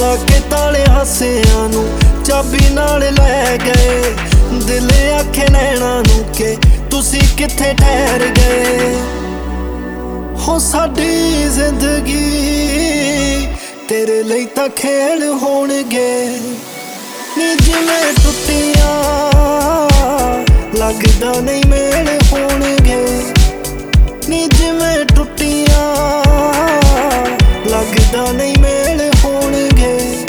ਲਾ के ताले हासियां नू चाबी नाल लै गए। दिल आखे नैना नू के तुसी किथे ठहर गए। हो साडी जिंदगी तेरे लई तां खेल होणगे। नी जिवें टुटियां लगदा नहीं मेल होणगे। नी जिवें टुटियां लगदा नहीं मेल होणगे।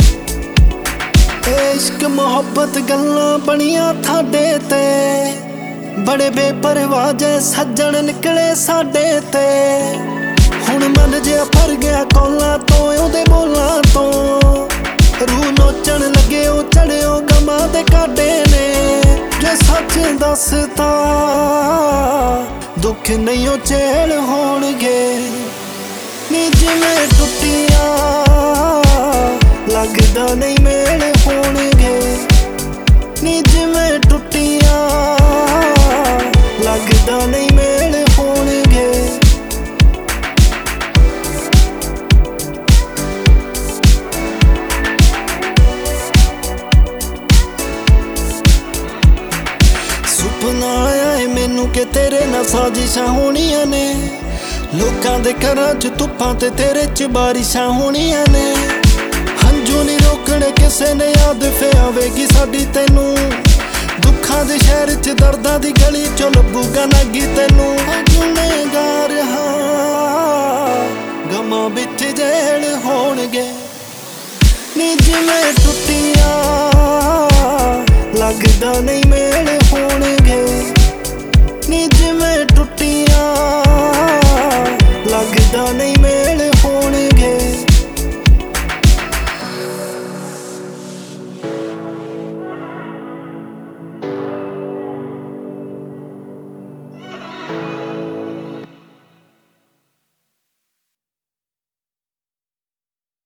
इश्क मुहब्बत गल्लां बनियां थाडे ते बड़े बेपरवाह जे सज्जन निकले साडे ते। हुण मन जिहा भर गया कौलां तो ओहदे बोलां तो। रूह नोचण लगे ओ चढ़ियो गमां दे काटे ने। जे सच दसता दुख नहीं ओ झेल होणगे। नी जिवें टुटियां लगदा नहीं मेल होणगे। नी जिवें टुटियां लगदा नहीं मेल होणगे। सुपना आया है मैनू के तेरे नाल साजिशां होणियां ने। लोकां दे घरां च धुप्पां ते तेरे च बारिशां होणियां ने। हंजू नहीं रोकणे किसे ने याद फिर आवेगी साडी तैनू। दुखां दे शहर च दर्दां दी गली चो लभूगा नागी तैनू। गुनहगार हां गमां विच जेल होणगे। नी जिवें टुटियां लगदा नहीं